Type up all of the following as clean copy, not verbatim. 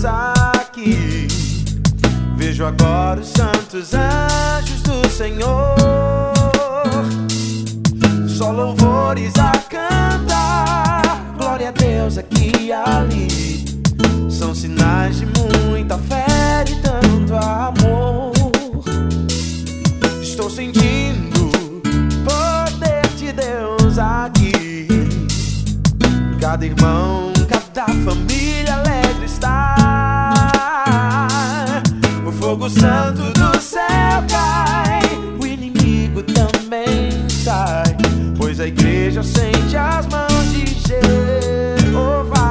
Deus aqui. Vejo agora os santos anjos do Senhor, só louvores a cantar, glória a Deus aqui e ali. São sinais de muita fé e tanto amor. Estou sentindo o poder de Deus aqui. Cada irmão, cada família alegre está. O fogo santo do céu cai, o inimigo também sai, pois a igreja sente as mãos de Jeová.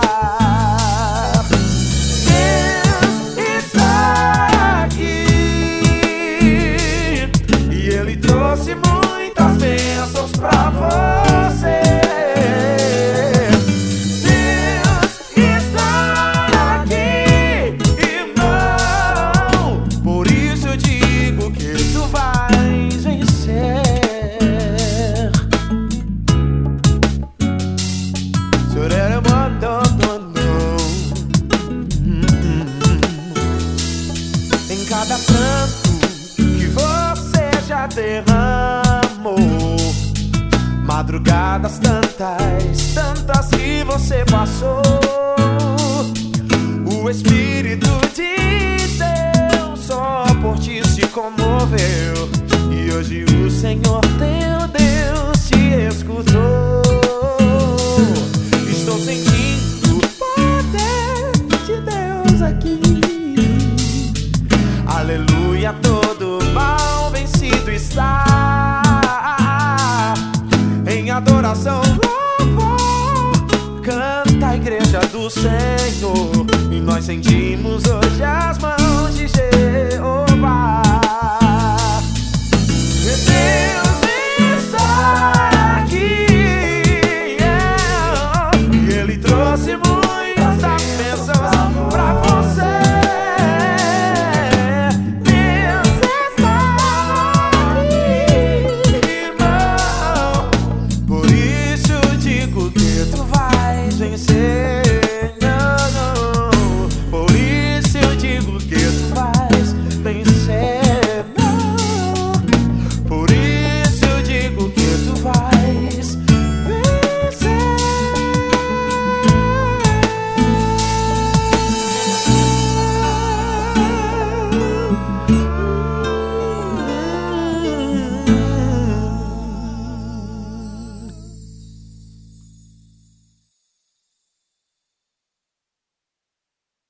Deus está aqui e Ele trouxe muitas bênçãos pra você. Em cada pranto que você já derramou, madrugadas tantas, tantas que você passou, o Espírito de Deus só por ti se comoveu. E hoje o Senhor teu Deus te escutou. Estou sentindo o poder de Deus aqui. Aleluia, todo mal vencido está. Em adoração, louvor, canta a igreja do Senhor. E nós sentimos hoje as mãos